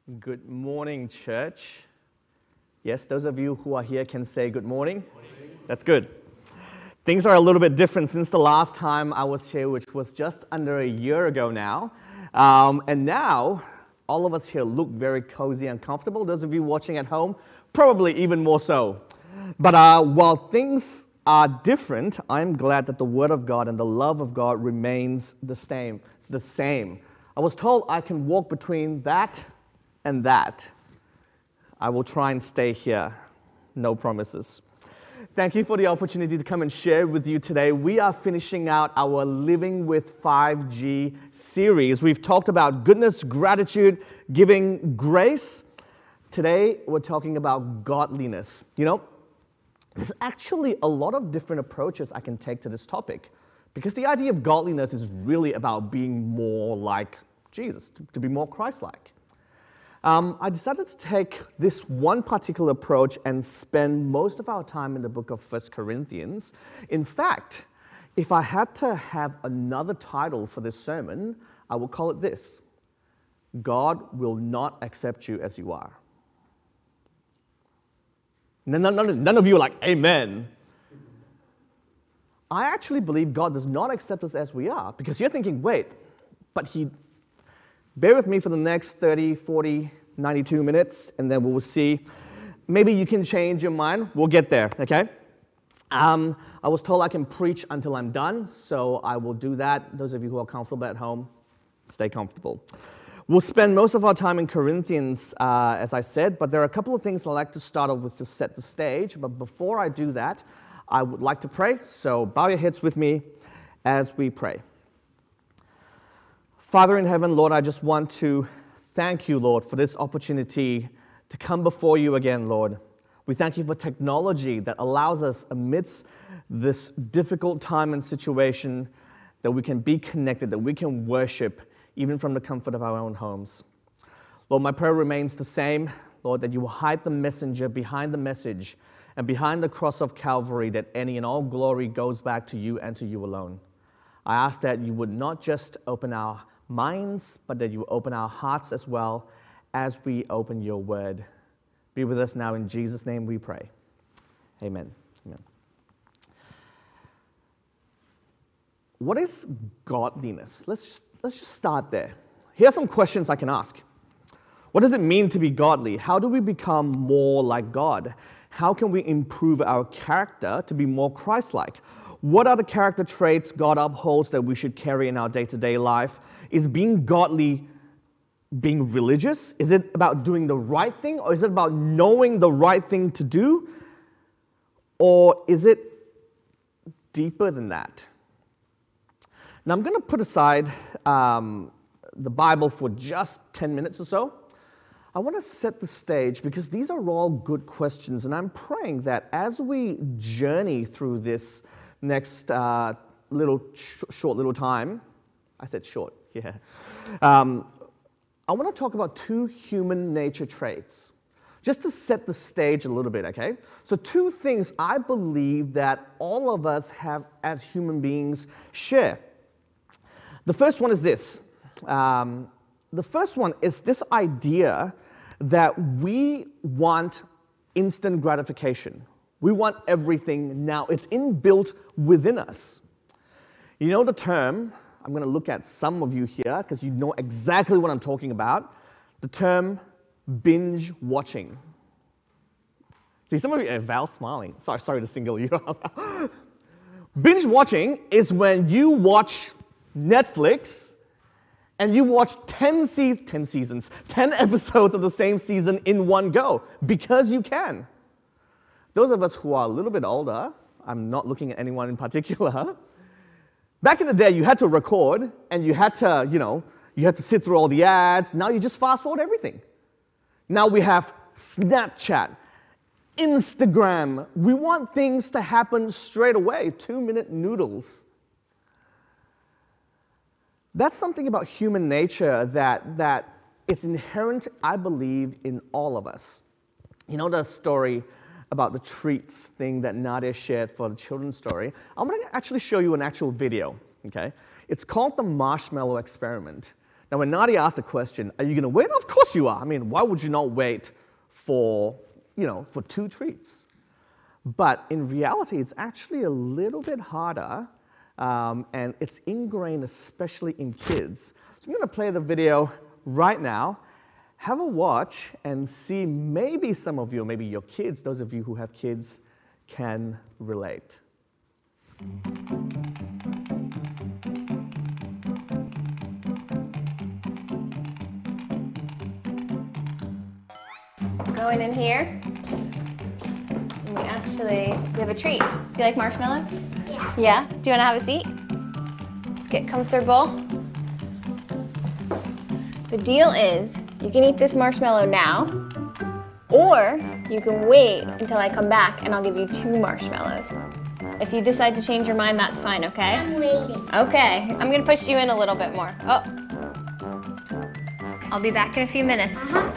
Good morning, church. Yes, those of you who are here can say good morning. That's good. Things are a little bit different since the last time I was here, which was just under a year ago now. And now, all of us here look very cozy and comfortable. Those of you watching at home, probably even more so. But while things are different, I'm glad that the Word of God and the love of God remains the same. It's the same. I was told I can walk between that and that. I will try and stay here. No promises. Thank you for the opportunity to come and share with you today. We are finishing out our Living with 5G series. We've talked about goodness, gratitude, giving, grace. Today, we're talking about godliness. You know, there's actually a lot of different approaches I can take to this topic, because the idea of godliness is really about being more like Jesus, to be more Christ-like. I decided to take this one particular approach and spend most of our time in the book of 1 Corinthians. In fact, if I had to have another title for this sermon, I would call it this: God will not accept you as you are. None of you are like, amen. I actually believe God does not accept us as we are, because you're thinking, wait, but He... Bear with me for the next 30, 40, 92 minutes, and then we'll see. Maybe you can change your mind. We'll get there, okay? I was told I can preach until I'm done, so I will do that. Those of you who are comfortable at home, stay comfortable. We'll spend most of our time in Corinthians, as I said, but there are a couple of things I'd like to start off with to set the stage. But before I do that, I would like to pray, so bow your heads with me as we pray. Father in heaven, Lord, I just want to thank you, Lord, for this opportunity to come before you again, Lord. We thank you for technology that allows us, amidst this difficult time and situation, that we can be connected, that we can worship, even from the comfort of our own homes. Lord, my prayer remains the same, Lord, that you will hide the messenger behind the message and behind the cross of Calvary, that any and all glory goes back to you and to you alone. I ask that you would not just open our minds, but that you open our hearts as well as we open your word. Be with us now, in Jesus' name we pray. Amen. Amen. What is godliness? Let's just start there. Here are some questions I can ask. What does it mean to be godly? How do we become more like God? How can we improve our character to be more Christ-like? What are the character traits God upholds that we should carry in our day-to-day life? Is being godly being religious? Is it about doing the right thing? Or is it about knowing the right thing to do? Or is it deeper than that? Now, I'm going to put aside the Bible for just 10 minutes or so. I want to set the stage, because these are all good questions, and I'm praying that as we journey through this next short little time, I said short, yeah. I want to talk about two human nature traits, just to set the stage a little bit, okay? So two things I believe that all of us have as human beings share. The first one is this. The first one is this idea that we want instant gratification. We want everything now. It's inbuilt within us. You know the term, I'm going to look at some of you here because you know exactly what I'm talking about, the term binge watching. See, some of you, Val's smiling. Sorry to single you out. Binge watching is when you watch Netflix and you watch 10 episodes of the same season in one go, because you can. Those of us who are a little bit older, I'm not looking at anyone in particular, back in the day you had to record and you had to, you had to sit through all the ads. Now you just fast forward everything. Now we have Snapchat, Instagram. We want things to happen straight away, 2-minute noodles. That's something about human nature that it's inherent, I believe, in all of us. You know the story about the treats thing that Nadia shared for the children's story? I'm going to actually show you an actual video, okay? It's called the marshmallow experiment. Now, when Nadia asked the question, are you going to wait? Of course you are. I mean, why would you not wait for, for 2 treats? But in reality, it's actually a little bit harder, and it's ingrained especially in kids. So I'm going to play the video right now. Have a watch and see maybe some of you, or maybe your kids, those of you who have kids, can relate. Going in here, we have a treat. Do you like marshmallows? Yeah. Yeah? Do you want to have a seat? Let's get comfortable. The deal is, you can eat this marshmallow now, or you can wait until I come back and I'll give you 2 marshmallows. If you decide to change your mind, that's fine, okay? I'm waiting. Okay, I'm gonna push you in a little bit more. Oh. I'll be back in a few minutes.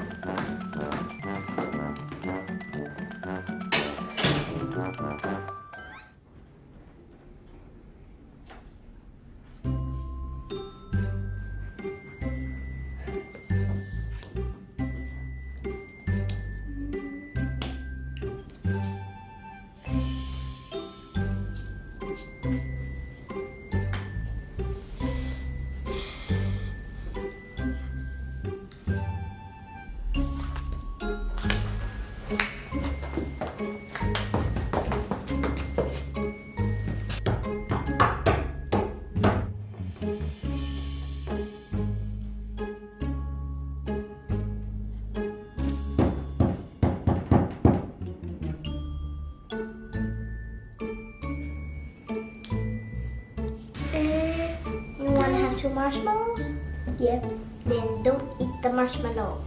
You want to have 2 marshmallows? Yeah. Then don't eat the marshmallow.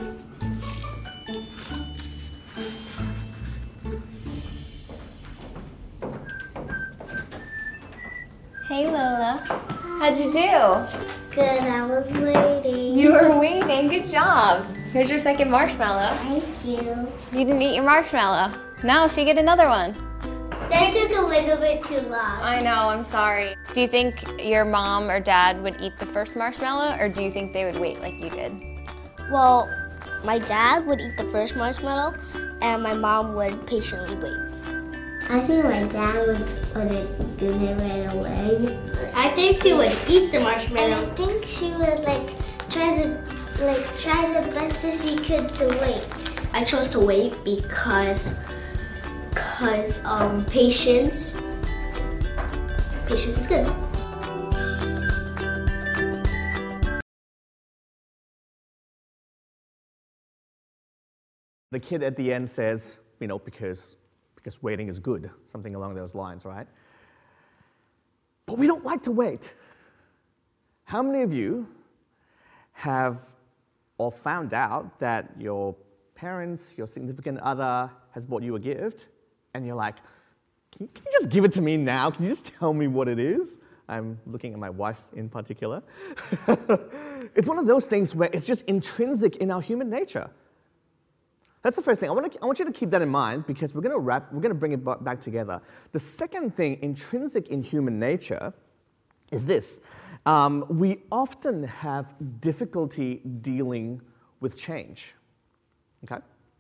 Hey Lola, how'd you do? Good, I was waiting. You were waiting, good job. Here's your second marshmallow. Thank you. You didn't eat your marshmallow. Now, so you get another one. That took a little bit too long. I know, I'm sorry. Do you think your mom or dad would eat the first marshmallow, or do you think they would wait like you did? Well, my dad would eat the first marshmallow, and my mom would patiently wait. I think my dad wouldn't give it right away. I think she would eat the marshmallow. And I think she would try the best that she could to wait. I chose to wait because patience is good. The kid at the end says, because waiting is good, something along those lines, right? But we don't like to wait. How many of you have or found out that your parents, your significant other has bought you a gift, and you're like, can you just give it to me now? Can you just tell me what it is? I'm looking at my wife in particular. It's one of those things where it's just intrinsic in our human nature. That's the first thing. I want you to keep that in mind because we're going to bring it back together. The second thing, intrinsic in human nature, is this. We often have difficulty dealing with change. Okay?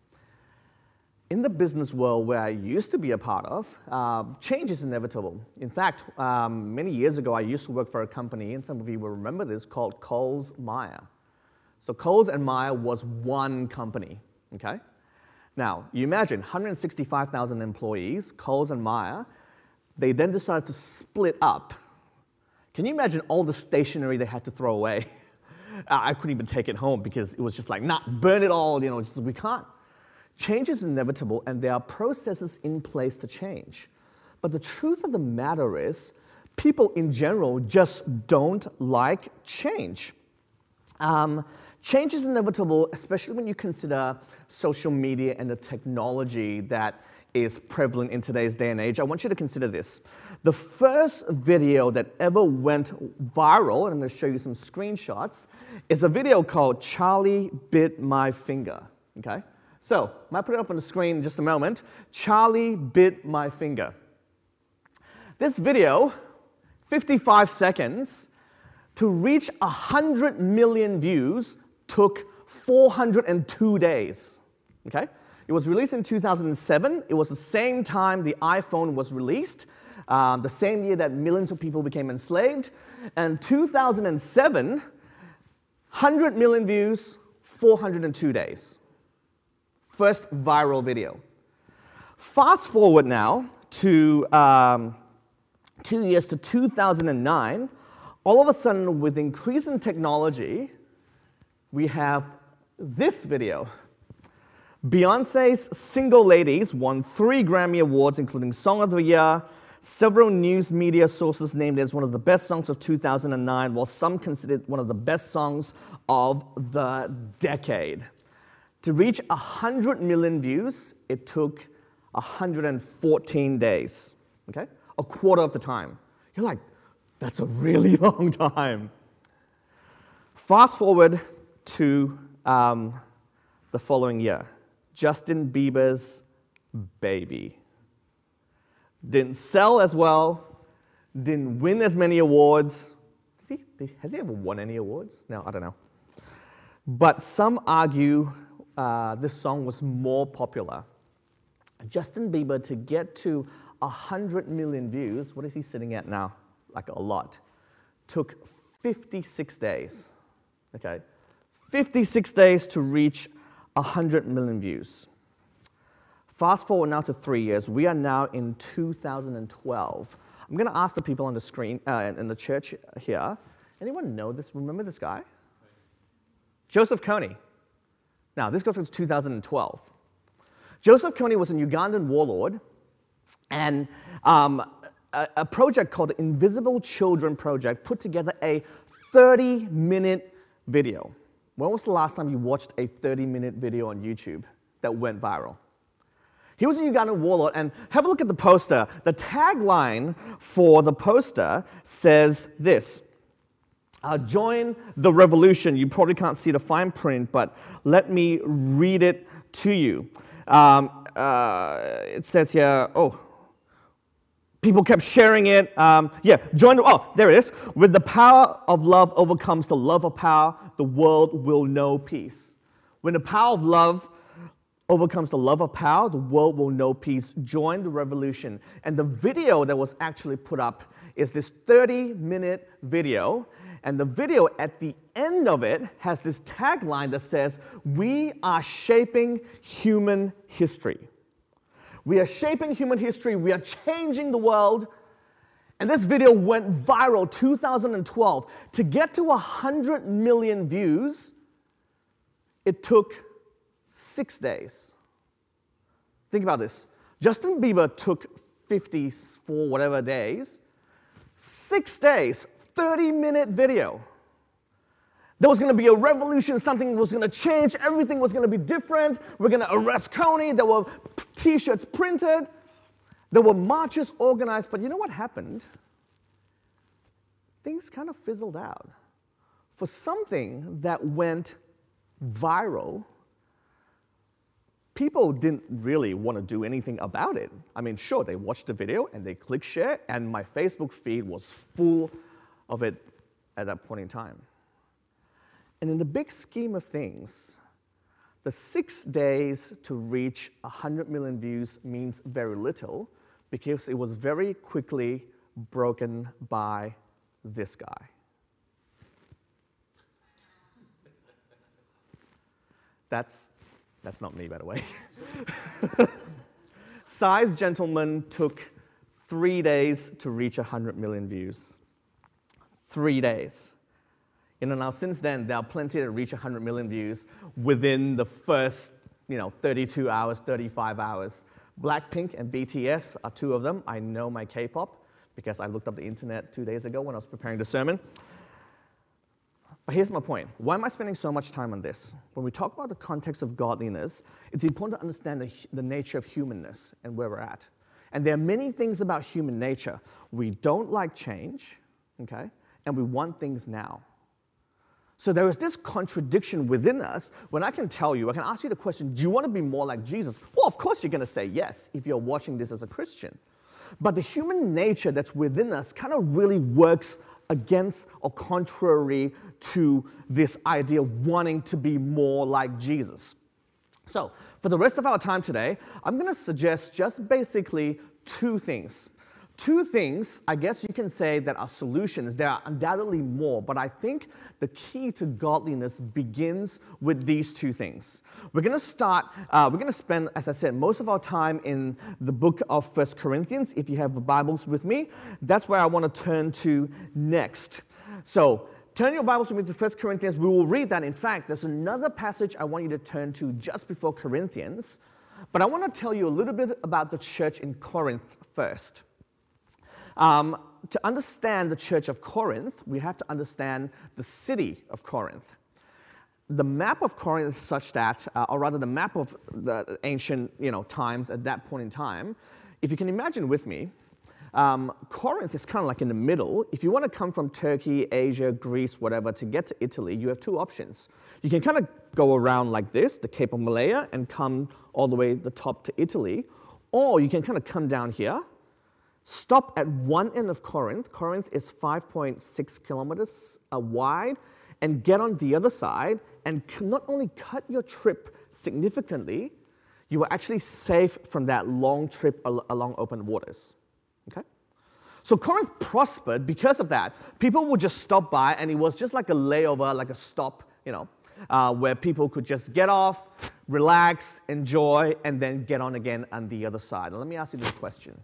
In the business world where I used to be a part of, change is inevitable. In fact, many years ago, I used to work for a company, and some of you will remember this, called Coles-Myer. So Coles and Myer was one company, okay? Now, you imagine 165,000 employees, Coles and Myer, they then decided to split up. Can you imagine all the stationery they had to throw away? I couldn't even take it home because it was just like, nah, burn it all, we can't. Change is inevitable, and there are processes in place to change. But the truth of the matter is, people in general just don't like change. Change is inevitable, especially when you consider social media and the technology that is prevalent in today's day and age. I want you to consider this. The first video that ever went viral, and I'm going to show you some screenshots, is a video called Charlie Bit My Finger, okay? So, I might put it up on the screen in just a moment. Charlie Bit My Finger. This video, 55 seconds, To reach 100 million views took 402 days, okay? It was released in 2007. It was the same time the iPhone was released, the same year that millions of people became enslaved. And 2007, 100 million views, 402 days. First viral video. Fast forward now to 2 years to 2009. All of a sudden, with increasing technology, we have this video. Beyonce's Single Ladies won 3 Grammy Awards, including Song of the Year. Several news media sources named it as one of the best songs of 2009, while some considered it one of the best songs of the decade. To reach 100 million views, it took 114 days, okay? A quarter of the time. You're like, that's a really long time. Fast forward to the following year. Justin Bieber's Baby. Didn't sell as well, didn't win as many awards. Has he ever won any awards? No, I don't know. But some argue this song was more popular. Justin Bieber, to get to 100 million views, what is he sitting at now? Like a lot. Took 56 days, okay? 56 days to reach 100 million views. Fast forward now to 3 years. We are now in 2012. I'm going to ask the people on the screen, in the church here, anyone know this? Remember this guy? Joseph Kony. Now, this goes to 2012. Joseph Kony was a Ugandan warlord, and a project called the Invisible Children Project put together a 30-minute video. When was the last time you watched a 30-minute video on YouTube that went viral? He was a Ugandan warlord, and have a look at the poster. The tagline for the poster says this: join the revolution. You probably can't see the fine print, but let me read it to you. It says here, people kept sharing it. Join, there it is. With the power of love overcomes the love of power, the world will know peace. When the power of love overcomes the love of power, the world will know peace. Join the revolution. And the video that was actually put up is this 30-minute video. And the video at the end of it has this tagline that says, "We are shaping human history." We are shaping human history. We are changing the world. And this video went viral 2012. To get to 100 million views, it took 6 days. Think about this. Justin Bieber took 54 whatever days. 6 days, 30-minute video. There was going to be a revolution, something was going to change, everything was going to be different. We're going to arrest Kony. There were T-shirts printed. There were marches organized. But you know what happened? Things kind of fizzled out. For something that went viral, people didn't really want to do anything about it. I mean, sure, they watched the video and they clicked share, and my Facebook feed was full of it at that point in time. And in the big scheme of things, the 6 days to reach 100 million views means very little because it was very quickly broken by this guy. That's not me, by the way. Size Gentleman took 3 days to reach 100 million views. 3 days. Now since then, there are plenty that reach 100 million views within the first 32 hours, 35 hours. Blackpink and BTS are 2 of them. I know my K-pop because I looked up the internet 2 days ago when I was preparing the sermon. But here's my point. Why am I spending so much time on this? When we talk about the context of godliness, it's important to understand the nature of humanness and where we're at. And there are many things about human nature. We don't like change, okay? And we want things now. So there is this contradiction within us when I can ask you the question, do you want to be more like Jesus? Well, of course you're going to say yes if you're watching this as a Christian. But the human nature that's within us kind of really works against or contrary to this idea of wanting to be more like Jesus. So, for the rest of our time today, I'm going to suggest just basically two things. Two things, I guess you can say, that are solutions. There are undoubtedly more, but I think the key to godliness begins with these two things. We're going to spend, as I said, most of our time in the book of 1 Corinthians. If you have the Bibles with me, that's where I want to turn to next. So, turn your Bibles with me to 1 Corinthians. We will read that. In fact, there's another passage I want you to turn to just before Corinthians, but I want to tell you a little bit about the church in Corinth first. To understand the church of Corinth, we have to understand the city of Corinth. The map of Corinth is such that, or rather the map of the ancient times at that point in time, if you can imagine with me, Corinth is kind of like in the middle. If you want to come from Turkey, Asia, Greece, whatever, to get to Italy, you have two options. You can kind of go around like this, the Cape of Malaya, and come all the way to the top to Italy, or you can kind of come down here, stop at one end of Corinth. Corinth is 5.6 kilometers wide, and get on the other side and not only cut your trip significantly, you are actually safe from that long trip along open waters. Okay? So Corinth prospered because of that. People would just stop by, and it was just like a layover, like a stop, where people could just get off, relax, enjoy, and then get on again on the other side. Now, let me ask you this question.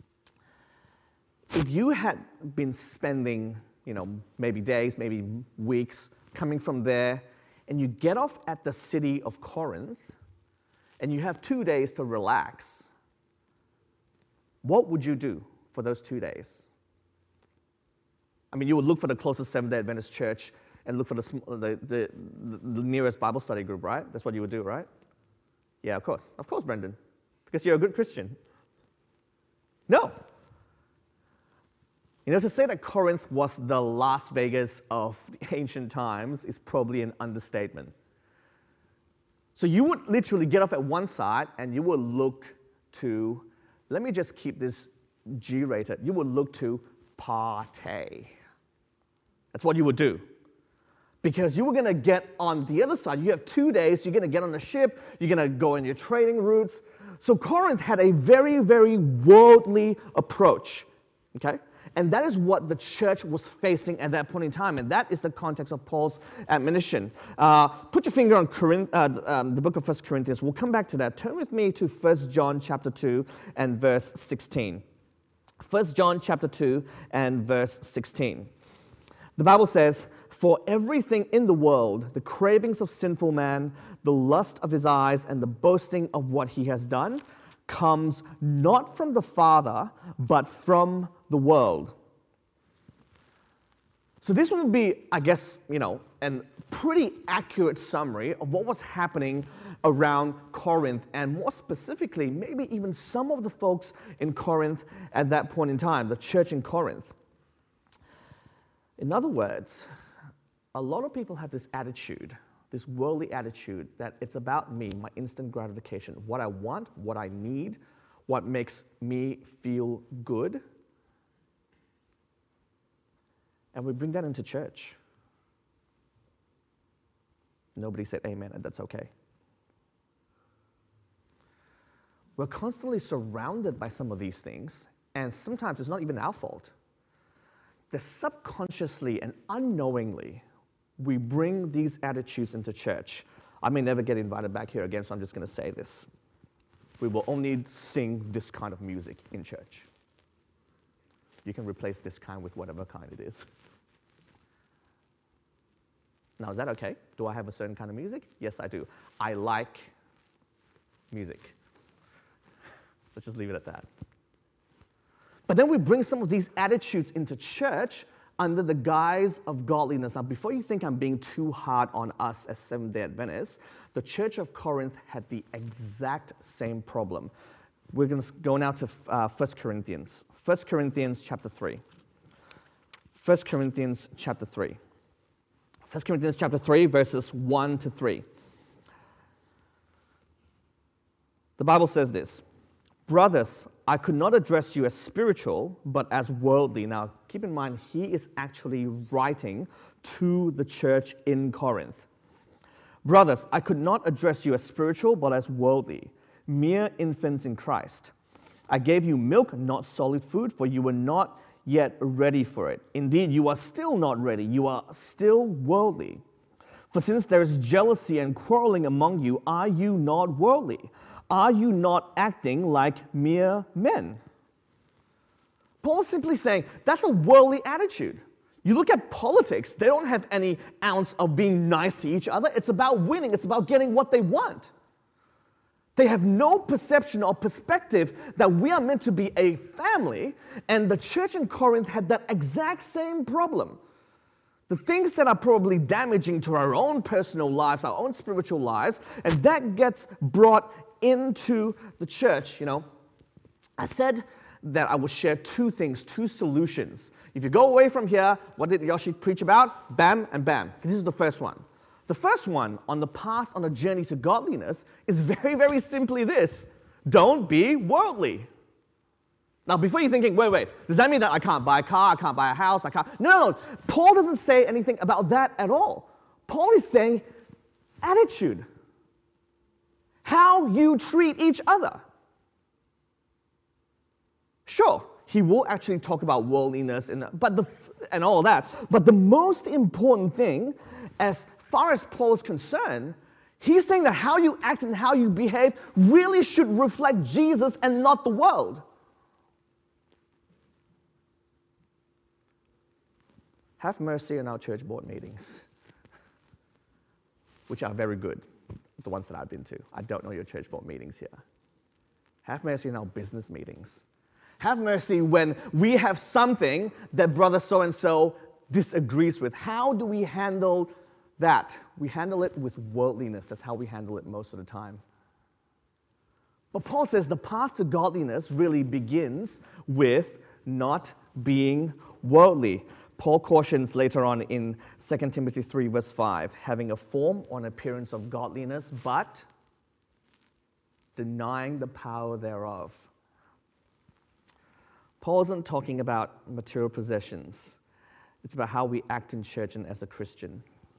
If you had been spending, maybe days, maybe weeks, coming from there, and you get off at the city of Corinth, and you have 2 days to relax, what would you do for those 2 days? I mean, you would look for the closest Seventh-day Adventist church and look for the nearest Bible study group, right? That's what you would do, right? Yeah, of course. Of course, Brendan. Because you're a good Christian. No. To say that Corinth was the Las Vegas of the ancient times is probably an understatement. So you would literally get off at one side and you would look to, let me just keep this G-rated, you would look to party. That's what you would do. Because you were going to get on the other side. You have 2 days, you're going to get on a ship, you're going to go on your trading routes. So Corinth had a very, very worldly approach, okay? And that is what the church was facing at that point in time. And that is the context of Paul's admonition. Put your finger on the book of 1 Corinthians. We'll come back to that. Turn with me to 1 John chapter 2 and verse 16. 1 John chapter 2 and verse 16. The Bible says, "For everything in the world, the cravings of sinful man, the lust of his eyes, and the boasting of what he has done, comes not from the Father, but from the world." So this would be, I guess, a pretty accurate summary of what was happening around Corinth, and more specifically, maybe even some of the folks in Corinth at that point in time, the church in Corinth. In other words, a lot of people have this attitude, this worldly attitude, that it's about me, my instant gratification, what I want, what I need, what makes me feel good. And we bring that into church. Nobody said amen, and that's okay. We're constantly surrounded by some of these things, and sometimes it's not even our fault. That subconsciously and unknowingly, we bring these attitudes into church. I may never get invited back here again, so I'm just going to say this. We will only sing this kind of music in church. You can replace this kind with whatever kind it is. Now, is that okay? Do I have a certain kind of music? Yes, I do. I like music. Let's just leave it at that. But then we bring some of these attitudes into church under the guise of godliness. Now, before you think I'm being too hard on us as Seventh-day Adventists, the church of Corinth had the exact same problem. We're going to go now to 1 Corinthians. 1 Corinthians chapter 3. 1 Corinthians chapter 3. 1 Corinthians chapter 3, verses 1 to 3. The Bible says this: Brothers, I could not address you as spiritual, but as worldly. Now, keep in mind, he is actually writing to the church in Corinth. Brothers, I could not address you as spiritual, but as worldly, mere infants in Christ. I gave you milk, not solid food, for you were not yet ready for it. Indeed, you are still not ready. You are still worldly. For since there is jealousy and quarreling among you, are you not worldly? Are you not acting like mere men? Paul is simply saying that's a worldly attitude. You look at politics, they don't have any ounce of being nice to each other. It's about winning, it's about getting what they want. They have no perception or perspective that we are meant to be a family, and the church in Corinth had that exact same problem. The things that are probably damaging to our own personal lives, our own spiritual lives, and that gets brought into the church. I said that I would share two things, two solutions. If you go away from here, what did Yoshi preach about? Bam and bam. This is the first one. The first one on the path on a journey to godliness is very, very simply this: don't be worldly. Now, before you're thinking, wait, does that mean that I can't buy a car, I can't buy a house, I can't? No. Paul doesn't say anything about that at all. Paul is saying attitude. How you treat each other. Sure, he will actually talk about worldliness and all that, but the most important thing, as far as Paul is concerned, he's saying that how you act and how you behave really should reflect Jesus and not the world. Have mercy on our church board meetings, which are very good, the ones that I've been to. I don't know your church board meetings here. Have mercy on our business meetings. Have mercy when we have something that brother so-and-so disagrees with. How do we handle that? We handle it with worldliness. That's how we handle it most of the time. But Paul says the path to godliness really begins with not being worldly. Paul cautions later on in 2 Timothy 3, verse 5, having a form or an appearance of godliness, but denying the power thereof. Paul isn't talking about material possessions. It's about how we act in church and as a Christian.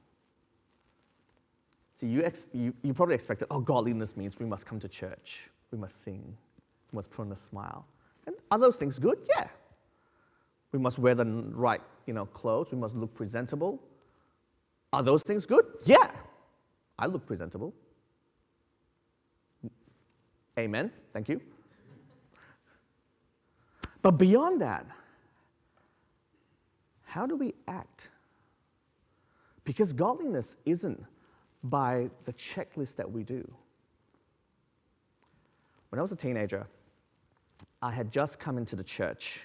See, you probably expected, godliness means we must come to church, we must sing, we must put on a smile. And are those things good? Yeah. We must wear the right, clothes. We must look presentable. Are those things good? Yeah. I look presentable. Amen. Thank you. But beyond that, how do we act? Because godliness isn't by the checklist that we do. When I was a teenager, I had just come into the church.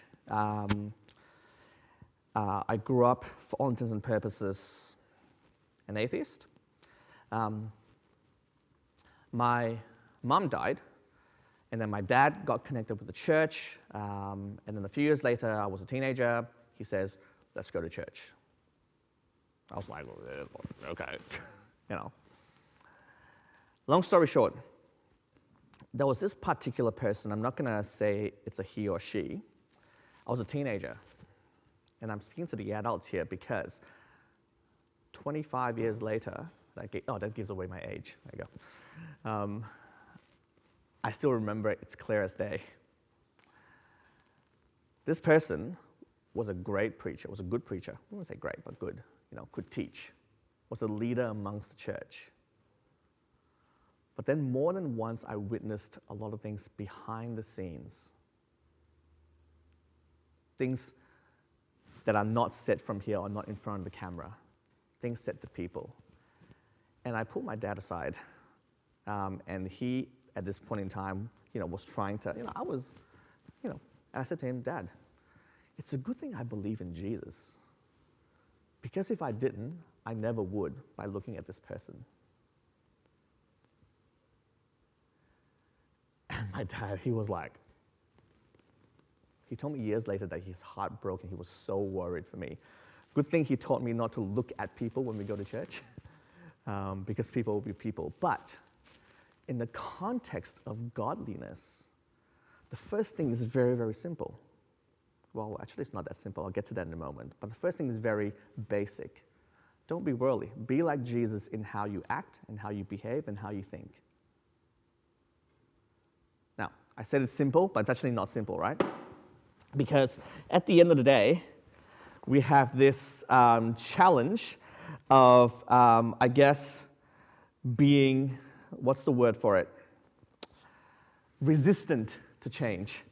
I grew up, for all intents and purposes, an atheist. My mom died, and then my dad got connected with the church, and then a few years later, I was a teenager. He says, let's go to church. I was like, okay, Long story short, there was this particular person, I'm not going to say it's a he or she. I was a teenager, and I'm speaking to the adults here because 25 years later, that gives away my age. There you go. I still remember it. It's clear as day. This person was a great preacher, was a good preacher. I wouldn't say great, but good. Could teach. Was a leader amongst the church. But then more than once, I witnessed a lot of things behind the scenes. Things that are not said from here or not in front of the camera. Things said to people. And I pulled my dad aside. And he, at this point in time, was trying to, I said to him, Dad, it's a good thing I believe in Jesus. Because if I didn't, I never would by looking at this person. And my dad, he was like, he told me years later that he's heartbroken. He was so worried for me. Good thing he taught me not to look at people when we go to church, because people will be people. But in the context of godliness, The first thing is very, very simple. Well, actually, it's not that simple. I'll get to that in a moment. But the first thing is very basic. Don't be worldly. Be like Jesus in how you act and how you behave and how you think. Now, I said it's simple, but it's actually not simple, right? Because at the end of the day, we have this challenge of, I guess, being, what's the word for it? Resistant to change.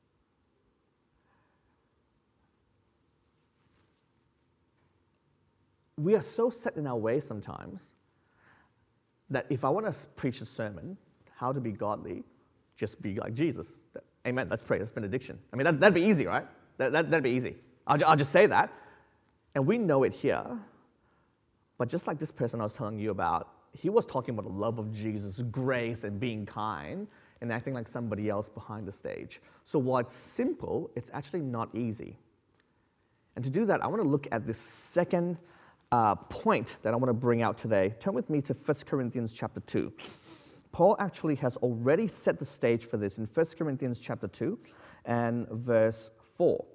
We are so set in our ways sometimes that if I want to preach a sermon, how to be godly, just be like Jesus. Amen. Let's pray. That's benediction. I mean, that'd be easy, right? That'd be easy. I'll just say that. And we know it here. But just like this person I was telling you about, he was talking about the love of Jesus, grace, and being kind, and acting like somebody else behind the stage. So while it's simple, it's actually not easy. And to do that, I want to look at this second point that I want to bring out today. Turn with me to 1 Corinthians chapter 2. Paul actually has already set the stage for this in 1 Corinthians chapter 2 and verse 4.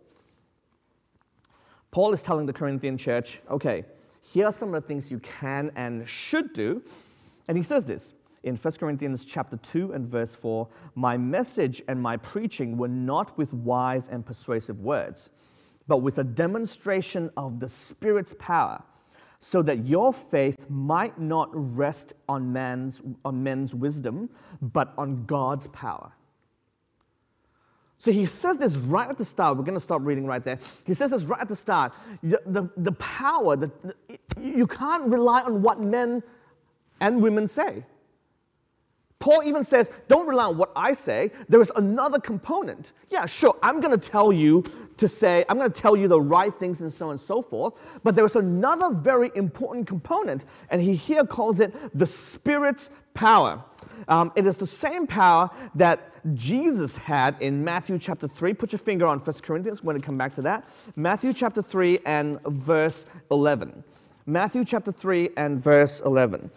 Paul is telling the Corinthian church, okay, here are some of the things you can and should do. And he says this in 1 Corinthians chapter 2 and verse 4, my message and my preaching were not with wise and persuasive words, but with a demonstration of the Spirit's power, so that your faith might not rest on men's wisdom, but on God's power. So he says this right at the start. We're going to stop reading right there. He says this right at the start. The power, you can't rely on what men and women say. Paul even says, don't rely on what I say. There is another component. Yeah, sure, I'm going to tell you the right things and so on and so forth, but there is another very important component, and he here calls it the Spirit's power. It is the same power that Jesus had in Matthew chapter 3. Put your finger on 1 Corinthians. We're going to come back to that. Matthew chapter 3 and verse 11. Matthew chapter 3 and verse 11.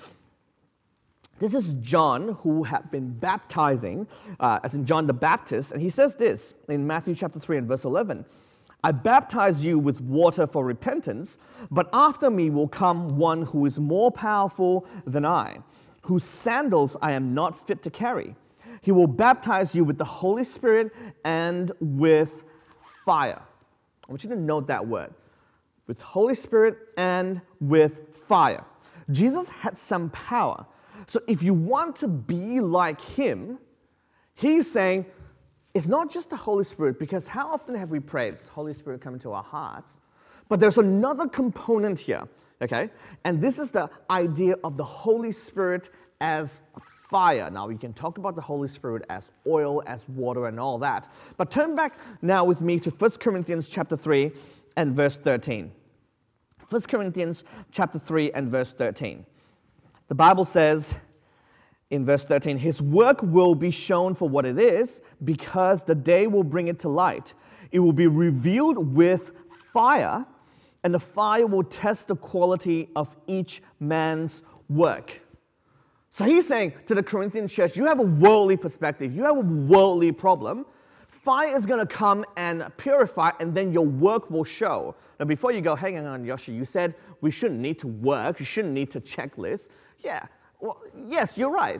This is John, who had been baptizing, as in John the Baptist, and he says this in Matthew chapter 3 and verse 11. I baptize you with water for repentance, but after me will come one who is more powerful than I, whose sandals I am not fit to carry. He will baptize you with the Holy Spirit and with fire. I want you to note that word. With Holy Spirit and with fire. Jesus had some power. So if you want to be like him, he's saying, it's not just the Holy Spirit, because how often have we prayed, Holy Spirit come into our hearts? But there's another component here, okay? And this is the idea of the Holy Spirit as fire. Now, we can talk about the Holy Spirit as oil, as water, and all that. But turn back now with me to 1 Corinthians chapter 3 and verse 13. 1 Corinthians chapter 3 and verse 13. The Bible says in verse 13, his work will be shown for what it is, because the day will bring it to light. It will be revealed with fire, and the fire will test the quality of each man's work. So he's saying to the Corinthian church, you have a worldly perspective, you have a worldly problem. Fire is going to come and purify, and then your work will show. Now, before you go, hang on, Yoshi, you said we shouldn't need to work, you shouldn't need to checklist. Yeah, well, yes, you're right.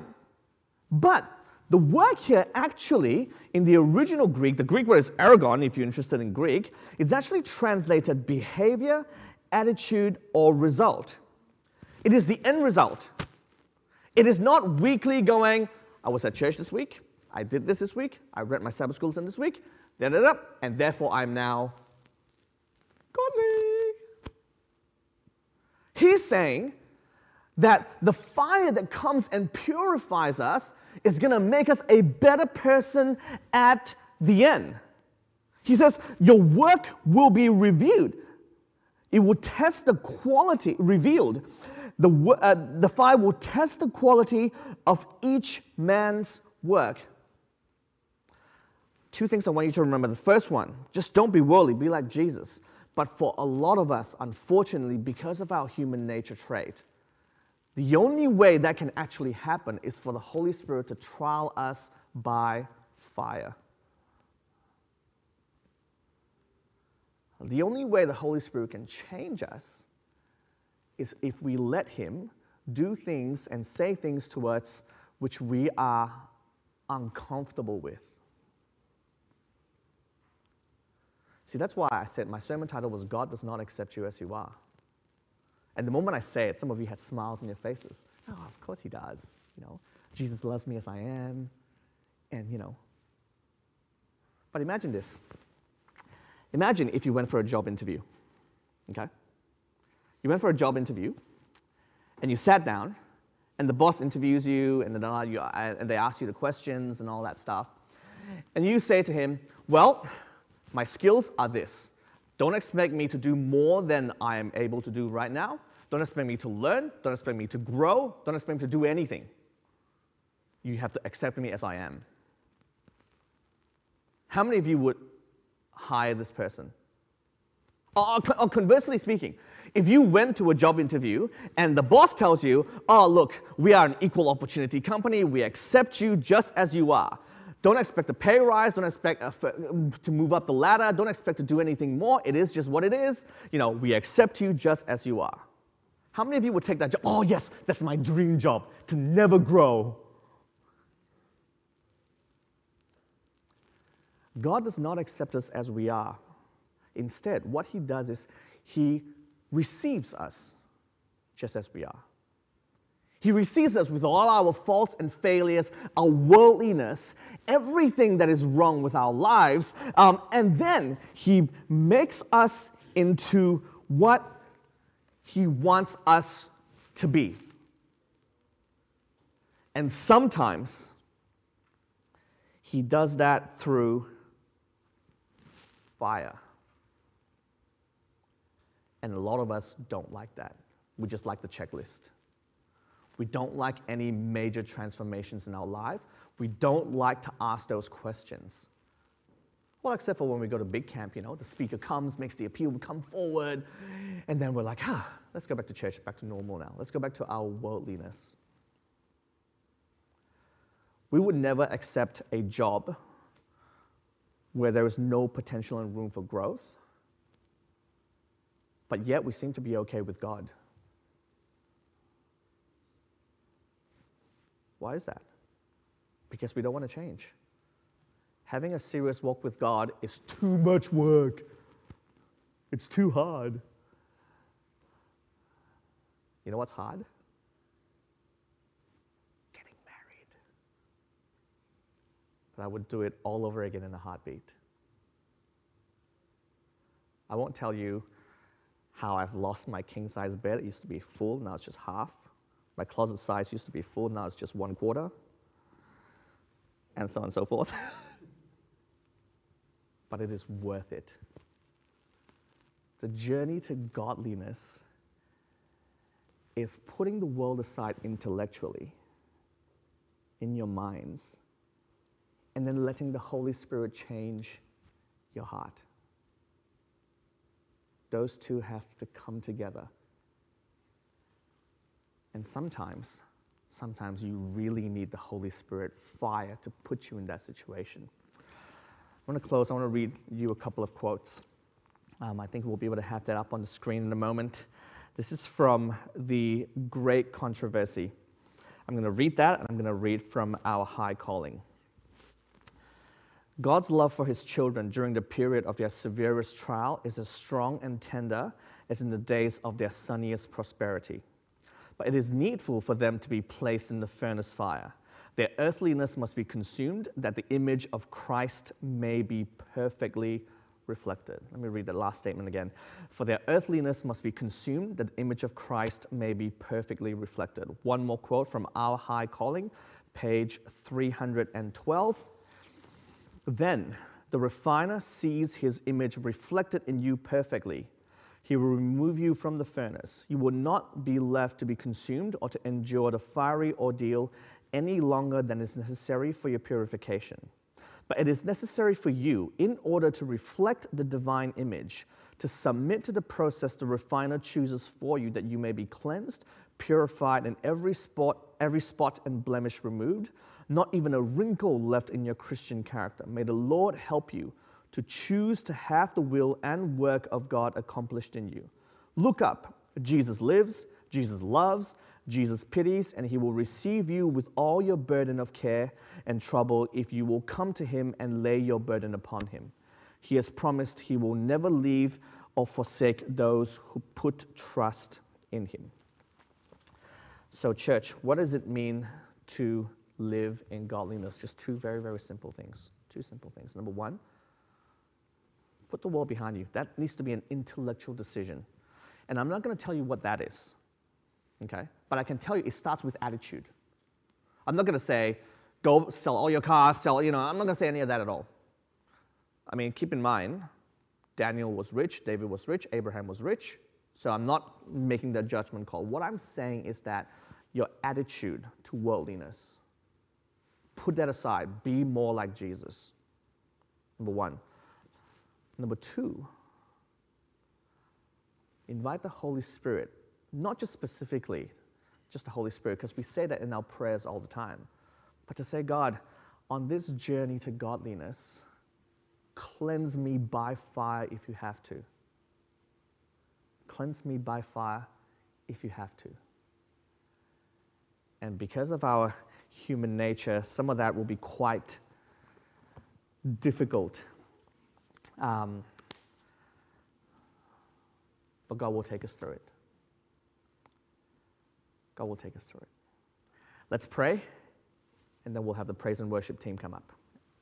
But the work here actually, in the original Greek, the Greek word is ergon, if you're interested in Greek, it's actually translated behavior, attitude, or result. It is the end result. It is not weekly going, I was at church this week, I did this week, I read my Sabbath school lesson this week, and therefore I'm now godly. He's saying that the fire that comes and purifies us is going to make us a better person at the end. He says, your work will be reviewed. It will test the quality, revealed. The fire will test the quality of each man's work. Two things I want you to remember. The first one, just don't be worldly, be like Jesus. But for a lot of us, unfortunately, because of our human nature trait, the only way that can actually happen is for the Holy Spirit to trial us by fire. The only way the Holy Spirit can change us is if we let Him do things and say things to us which we are uncomfortable with. See, that's why I said my sermon title was God Does Not Accept You As You Are. And the moment I say it, some of you had smiles on your faces. Oh, of course He does. Jesus loves me as I am. And, But imagine this. Imagine if you went for a job interview, okay? You went for a job interview, and you sat down, and the boss interviews you, and they ask you the questions and all that stuff. And you say to him, well, my skills are this. Don't expect me to do more than I am able to do right now. Don't expect me to learn. Don't expect me to grow. Don't expect me to do anything. You have to accept me as I am. How many of you would hire this person? Or conversely speaking, if you went to a job interview and the boss tells you, oh, look, we are an equal opportunity company, we accept you just as you are. Don't expect a pay rise, don't expect to move up the ladder, don't expect to do anything more, it is just what it is. We accept you just as you are. How many of you would take that job? Oh, yes, that's my dream job, to never grow. God does not accept us as we are. Instead, what He does is He receives us just as we are. He receives us with all our faults and failures, our worldliness, everything that is wrong with our lives, and then He makes us into what He wants us to be. And sometimes He does that through fire. And a lot of us don't like that. We just like the checklist. We don't like any major transformations in our life. We don't like to ask those questions. Well, except for when we go to big camp, the speaker comes, makes the appeal, we come forward, and then we're like, let's go back to church, back to normal now. Let's go back to our worldliness. We would never accept a job where there is no potential and room for growth, but yet we seem to be okay with God. Why is that? Because we don't want to change. Having a serious walk with God is too much work. It's too hard. You know what's hard? Getting married. But I would do it all over again in a heartbeat. I won't tell you how I've lost my king-size bed. It used to be full, now it's just half. My closet size used to be full, now it's just 1/4. And so on and so forth. But it is worth it. The journey to godliness is putting the world aside intellectually, in your minds, and then letting the Holy Spirit change your heart. Those two have to come together. And sometimes you really need the Holy Spirit fire to put you in that situation. I want to close. I want to read you a couple of quotes. I think we'll be able to have that up on the screen in a moment. This is from The Great Controversy. I'm going to read that, and I'm going to read from Our High Calling. God's love for His children during the period of their severest trial is as strong and tender as in the days of their sunniest prosperity. But it is needful for them to be placed in the furnace fire. Their earthliness must be consumed, that the image of Christ may be perfectly reflected. Let me read that last statement again. For their earthliness must be consumed, that the image of Christ may be perfectly reflected. One more quote from Our High Calling, page 312. Then the refiner sees his image reflected in you perfectly. He will remove you from the furnace. You will not be left to be consumed or to endure the fiery ordeal any longer than is necessary for your purification. But it is necessary for you, in order to reflect the divine image, to submit to the process the refiner chooses for you, that you may be cleansed, purified, and every spot and blemish removed, not even a wrinkle left in your Christian character. May the Lord help you to choose to have the will and work of God accomplished in you. Look up. Jesus lives, Jesus loves, Jesus pities, and he will receive you with all your burden of care and trouble if you will come to him and lay your burden upon him. He has promised he will never leave or forsake those who put trust in him. So, church, what does it mean to live in godliness? Just two very, very simple things. Two simple things. Number one, put the world behind you. That needs to be an intellectual decision. And I'm not going to tell you what that is, okay? But I can tell you it starts with attitude. I'm not going to say, go sell all your cars, I'm not going to say any of that at all. I mean, keep in mind, Daniel was rich, David was rich, Abraham was rich. So I'm not making that judgment call. What I'm saying is that your attitude to worldliness, put that aside. Be more like Jesus. Number one. Number two, invite the Holy Spirit, not just specifically, just the Holy Spirit, because we say that in our prayers all the time, but to say, God, on this journey to godliness, cleanse me by fire if you have to. Cleanse me by fire if you have to. And because of our human nature, some of that will be quite difficult. But God will take us through it. God will take us through it. Let's pray, and then we'll have the praise and worship team come up.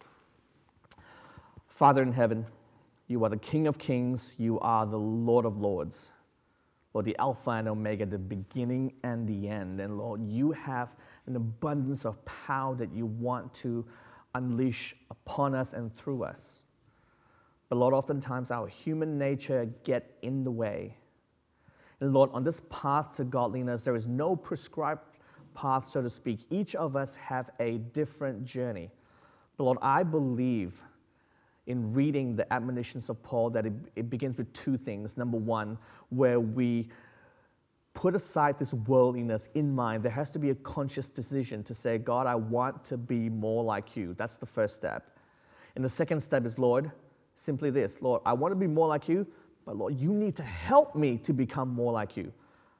Father in heaven, you are the King of kings. You are the Lord of lords. Lord, the Alpha and Omega, the beginning and the end. And Lord, you have an abundance of power that you want to unleash upon us and through us. But Lord, oftentimes our human nature get in the way. And Lord, on this path to godliness, there is no prescribed path, so to speak. Each of us have a different journey. But Lord, I believe in reading the admonitions of Paul that it begins with two things. Number one, where we put aside this worldliness in mind. There has to be a conscious decision to say, God, I want to be more like you. That's the first step. And the second step is, Lord, simply this. Lord, I want to be more like you, but Lord, you need to help me to become more like you.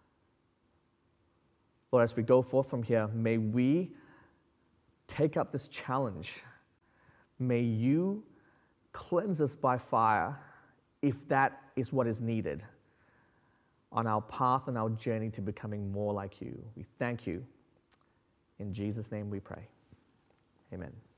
Lord, as we go forth from here, may we take up this challenge. May you cleanse us by fire if that is what is needed on our path and our journey to becoming more like you. We thank you. In Jesus' name we pray. Amen.